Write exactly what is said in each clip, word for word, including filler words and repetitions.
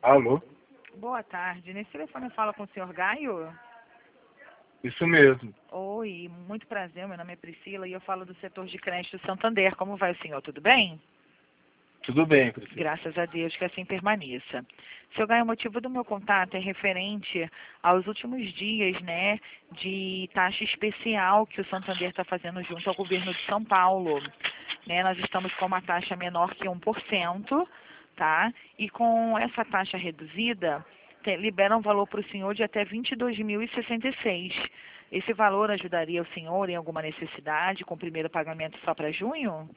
Alô? Boa tarde. Nesse telefone eu falo com o senhor Gaio? Isso mesmo. Oi, muito prazer. Meu nome é Priscila e eu falo do setor de crédito Santander. Como vai o senhor? Tudo bem? Tudo bem, Priscila. Graças a Deus que assim permaneça. Seu Gaio, o motivo do meu contato é referente aos últimos dias, né, de taxa especial que o Santander está fazendo junto ao governo de São Paulo. Né, nós estamos com uma taxa menor que um por cento, tá? E com essa taxa reduzida, te- libera um valor para o senhor de até vinte e dois mil e sessenta e seis. Esse valor ajudaria o senhor em alguma necessidade com o primeiro pagamento só para junho?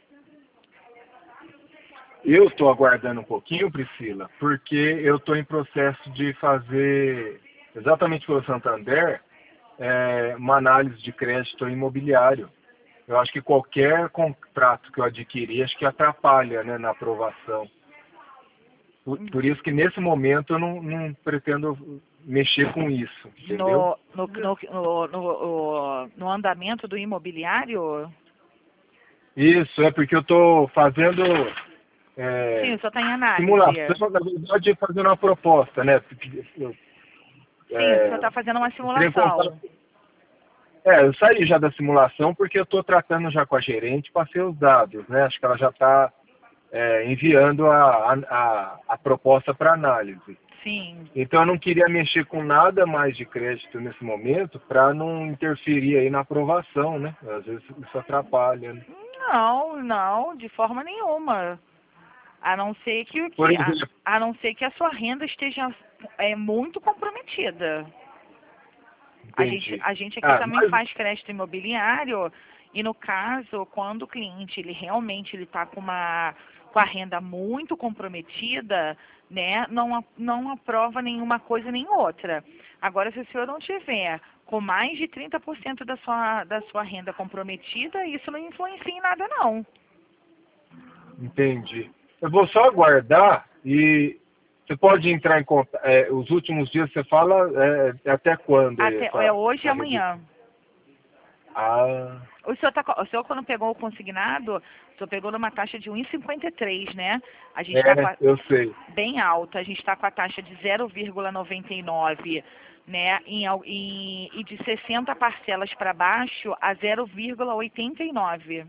Eu estou aguardando um pouquinho, Priscila, porque eu estou em processo de fazer, exatamente pelo Santander, é, uma análise de crédito imobiliário. Eu acho que qualquer contrato que eu adquirir, acho que atrapalha, né, na aprovação. Por, por isso que nesse momento eu não, não pretendo mexer com isso, entendeu? No, no, no, no, no, no andamento do imobiliário? Isso, é porque eu estou fazendo Sim, é, o senhor está em análise. simulação, na verdade, fazendo uma proposta, né? Eu, Sim, o senhor é, está fazendo uma entrei em contato. simulação. É, eu saí já da simulação porque eu estou tratando já com a gerente, passei os dados, né? Acho que ela já está é, enviando a, a, a proposta para análise. Sim. Então eu não queria mexer com nada mais de crédito nesse momento para não interferir aí na aprovação, né? Às vezes isso atrapalha, né? Não, não, de forma nenhuma. A não ser que, o Por que a, exemplo, a não ser que a sua renda esteja é, muito comprometida. A gente, entendi. a gente aqui Ah, também mas faz crédito imobiliário e no caso, quando o cliente ele realmente ele está com uma com a renda muito comprometida, né, não, a- não aprova nenhuma coisa nem outra. Agora, se o senhor não tiver com mais de trinta por cento da sua, da sua renda comprometida, isso não influencia em nada, não. entendi. Eu vou só aguardar e você pode entrar em contato. É, os últimos dias você fala é, até quando aí Até, é essa, hoje e essa redução? amanhã. Ah, O senhor, tá, co- o senhor, quando pegou o consignado, o senhor pegou numa taxa de um vírgula cinquenta e três, né? A gente está é, eu sei. bem alta, a gente está com a taxa de zero vírgula noventa e nove, né? Em, al- em- e de sessenta parcelas para baixo a zero vírgula oitenta e nove.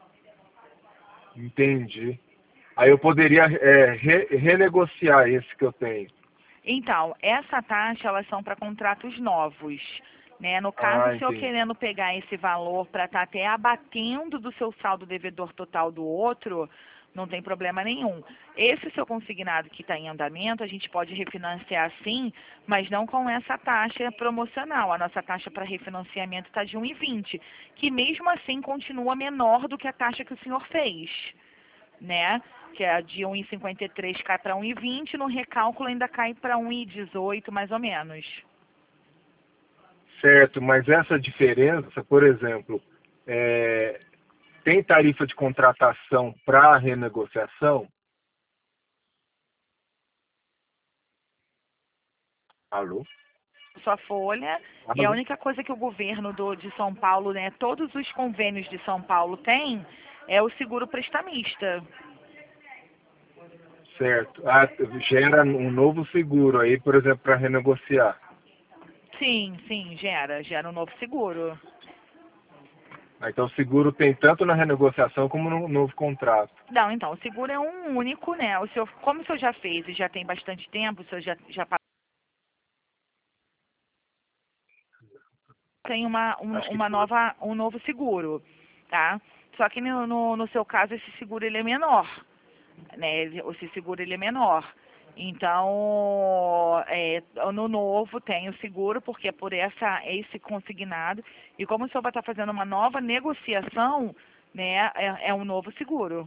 Entendi. Aí eu poderia é, re- renegociar esse que eu tenho. Então, essa taxa, elas são para contratos novos. Né? No caso, Ah, o senhor entendi. querendo pegar esse valor para estar até abatendo do seu saldo devedor total do outro, não tem problema nenhum. Esse seu consignado que está em andamento, a gente pode refinanciar sim, mas não com essa taxa promocional. A nossa taxa para refinanciamento está de um vírgula vinte, que mesmo assim continua menor do que a taxa que o senhor fez, né? Que é de um vírgula cinquenta e três cai para um vírgula vinte, no recálculo ainda cai para um vírgula dezoito, mais ou menos. Certo, mas essa diferença, por exemplo, é, tem tarifa de contratação para renegociação? Alô? Sua folha, e a Alô? única coisa que o governo do, de São Paulo, né, todos os convênios de São Paulo têm, é o seguro prestamista. Certo. Ah, gera um novo seguro aí, por exemplo, para renegociar. Sim, sim, gera, gera um novo seguro. Ah, então o seguro tem tanto na renegociação como no novo contrato. Não, então, o seguro é um único, né? O senhor, como o senhor já fez e já tem bastante tempo, o senhor já, já tem uma, um- Acho que uma foi. nova, um novo seguro, tá? Só que no, no, no seu caso, esse seguro ele é menor, né? Ele- Esse seguro ele é menor. Então, é, no novo tem o seguro, porque é por essa, esse consignado. E como o senhor vai estar fazendo uma nova negociação, né? É, é um novo seguro.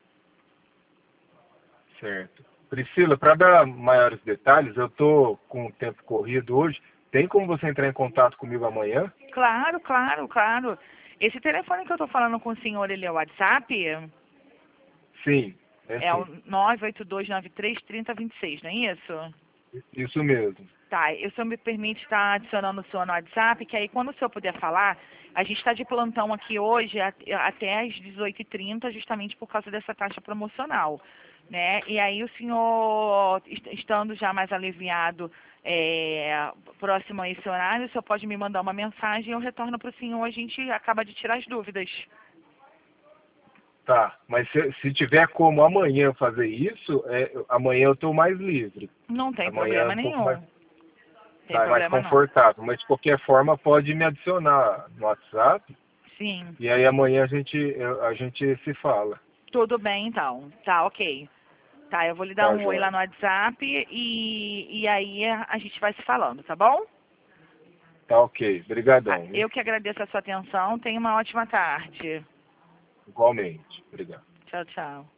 Certo. Priscila, para dar maiores detalhes, eu estou com o tempo corrido hoje. Tem como você entrar em contato comigo amanhã? Claro, claro, claro. Esse telefone que eu estou falando com o senhor, ele é o WhatsApp? Sim, é É o sim. nove oito dois nove três, três zero dois seis, não é isso? Isso mesmo. Tá, e o senhor me permite estar adicionando o senhor no WhatsApp, que aí quando o senhor puder falar, a gente está de plantão aqui hoje at- até às dezoito e trinta, justamente por causa dessa taxa promocional. né? E aí o senhor, est- estando já mais aliviado, é, próximo a esse horário, o senhor pode me mandar uma mensagem e eu retorno para o senhor, a gente acaba de tirar as dúvidas. Tá, mas se, se tiver como amanhã fazer isso, é, amanhã eu estou mais livre. Não tem Amanhã é problema um pouco mais, nenhum. Tem tá, é mais problema não. confortável. Mas de qualquer forma pode me adicionar no WhatsApp Sim, e aí amanhã a gente, eu- a gente se fala. tudo bem então. Tá, ok. Tá, eu vou lhe dar Tá, um oi lá joia? no WhatsApp e, e aí a gente vai se falando, tá bom? Tá ok. Ah, Obrigadão, viu? eu que agradeço a sua atenção. Tenha uma ótima tarde. Igualmente. Obrigado. Tchau, tchau.